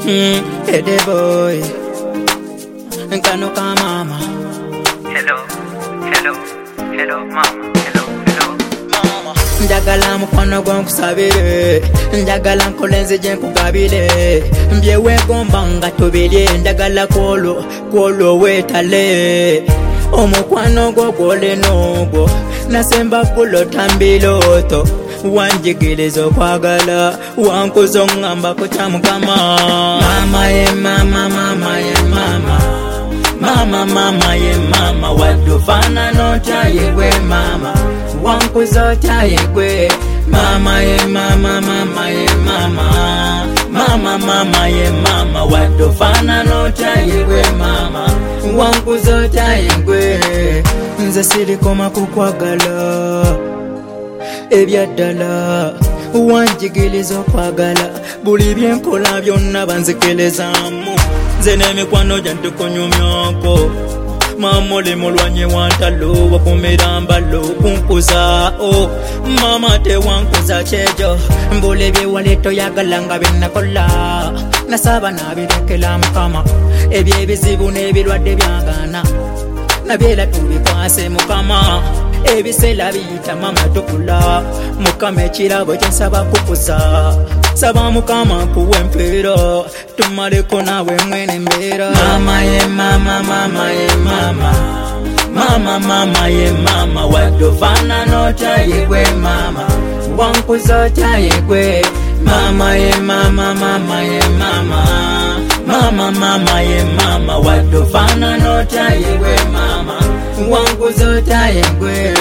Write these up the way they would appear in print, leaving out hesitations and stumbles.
Ede boy, nkano ka mama. Hello, hello, hello mama, hello, hello Mama, njagala mukwano gwankusabire, njagala nkolenze gye nkugabire, mbyewegomba nga tobirye, njagala kwolwo weetale. Omukwano gwo gw'olenogwo nasemba kulota mbiloto, wanjigiriza okwagala wankuza oŋŋamba ku kya Mukama. Mama ye mama, mama ye mama, mama mama ye mama, wadde ofaanana otya ye gwe mama, wankuza otya ye gwe. Mama ye mama, mama ye mama, mama mama ye mama, wadde ofaanana otya ye gwe mama, wankuza otya ye gwe. Nze sirikoma kukwagala ebyaddala, wanjigiriza okwagala buli byenkola byonna banzikirizamu. Nze n'emikwano gyange tukunyumyako, mama oli mulwanyi wa ntalo, wakumira mbalo kunkuza. Mama tewankuza kyejo, mbula byewali toyagala nga byenakola, nasaba nabirekera Mukama. Ebyo ebizibu n'ebirwadde byagana nabyera tubikwase Mukama. Ebiseera biyita mama tukula, Mukama ekirabo kyensaba kukuza. Saba Mukama nkuwe empeera, tumaleko naawe mwene embeera. Mama ye mama, mama ye mama, mama mama ye mama, wadde ofaanana otya ye gwe mama, wankuza otya ye gwe. Mama ye mama, mama ye mama, mama mama ye mama, wadde ofaanana otya ye gwe mama, wankuza otya ye gwe.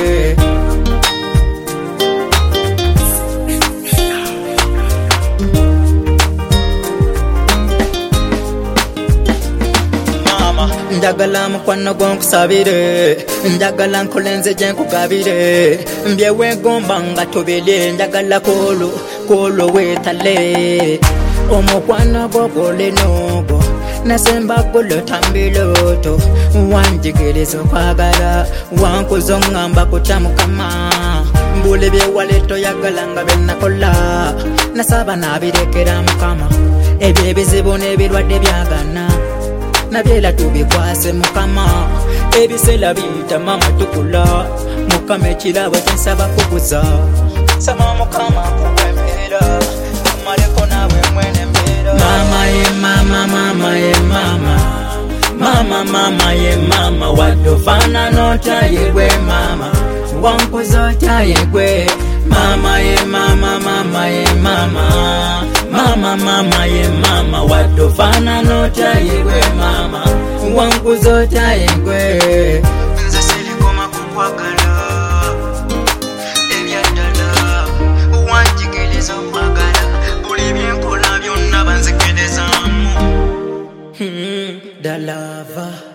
Njagala mukwano gwankusabire, njagala nkolenze gye nkugabire, mbyewegomba nga tobirye, njagala kwolwo weetale. Omukwano gwo gw'olenogwo nasemba kulota mbiloto, wanjigiriza okwagala wankuza oŋŋamba ku kya Mukama. Mbula byewali toyagala nga byenakola, nasaba nabirekera Mukama. Ebyo ebizibu n'ebirwadde byagana nabyera tubikwase Mukama. Ebiseera biyita mama tukula, Mukama ekirabo kyensaba kukuza. Saba Mukama nkuwe empeera, tumaleko naawe mwene embeera. Mama ye mama, mama ye mama, mama mama ye mama, wadde ofaanana otya ye gwe mama, wankuza otya ye gwe. Mama ye mama, mama ye mama, mama mama ye mama, wadde ofaanana otya ye gwe mama, wankuza otya ye gwe. Nze sirikoma kukwagala ebyaddala, wanjigiriza okwagala buli byenkola byonna banzikirizamu. The lover.